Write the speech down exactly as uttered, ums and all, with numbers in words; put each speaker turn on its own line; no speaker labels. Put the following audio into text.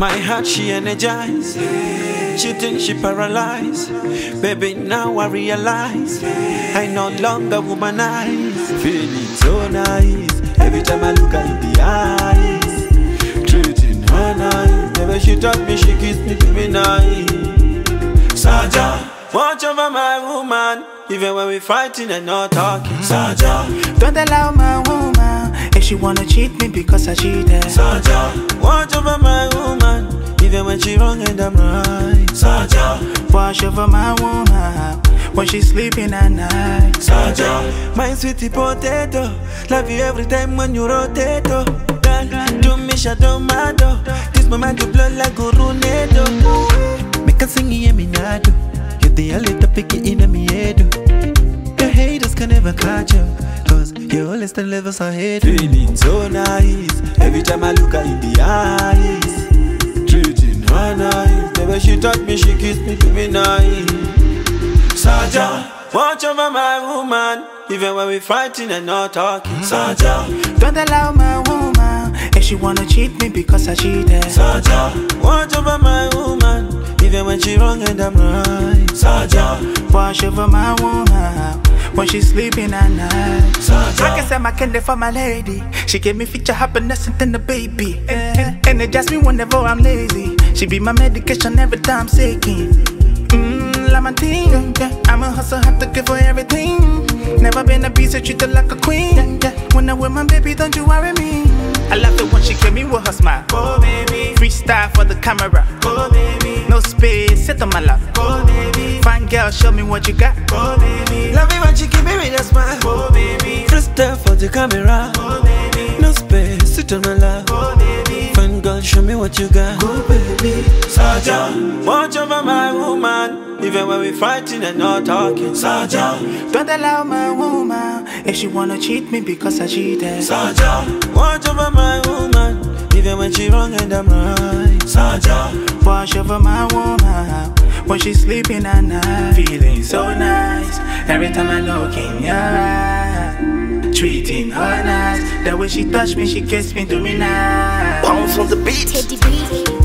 My heart she energized. She thinks she paralyzed. Baby, now I realize I no longer womanize. Feeling so nice every time I look her in the eyes. Treating her nice. Never she touch me, she kiss me to be nice. Saja, watch over my woman. Even when we fighting and not talking. Saja,
don't allow my woman if she wanna cheat me because I cheated.
Saja, watch over my woman. Even when she wrong and I'm right. Saja,
watch over my woman when she's sleeping at night.
Saja, my sweetie potato, love you every time when you rotate. Oh, girl, do me shadow mado. This moment you blow like a tornado. Make a sing hear me nado. You're the only topic in me head. The haters can never catch you, cause you always ten levels ahead. Feeling so nice every time I look her in the eyes. Treating her nice. Never she touch me, she kiss me to be nice. Saja, watch over my woman. Even when we fighting and not talking. Saja,
don't allow my woman if she wanna cheat me because I cheated.
Saja, watch over my woman. Even when she wrong and I'm right. Saja,
watch over my woman when she's sleeping at night.
Saja,
I can say my candy for my lady. She gave me future happiness and then the baby. And energize me whenever I'm lazy. She be my medication every time I'm sicky. Mmm, like my team. I'm a hustle, have to give her everything. Never been a beast, I treat her like a queen. When I'm with my baby, don't you worry me. I love it when she came me with her smile. Oh baby, freestyle for the camera. Oh baby, no space, sit on my lap. Oh baby, fine girl, show me what you got. Oh baby,
love it when she give me with a smile.
Oh baby,
freestyle for the camera.
Oh baby,
no space, sit on my lap.
Oh baby,
fine girl, show me what you got.
Oh baby,
Saja, watch over my woman. Even when we fighting and not talking. Saja,
don't allow my woman if she wanna cheat me because I cheated.
Saja, watch over my woman. Even when she wrong and I'm right. Saja,
watch over my woman when she's sleeping at night. Feeling so nice every time I look in your eyes. Treating her nice. The way she touch me, she kiss me to me nice.
Bounce on the beat.
Teddy B.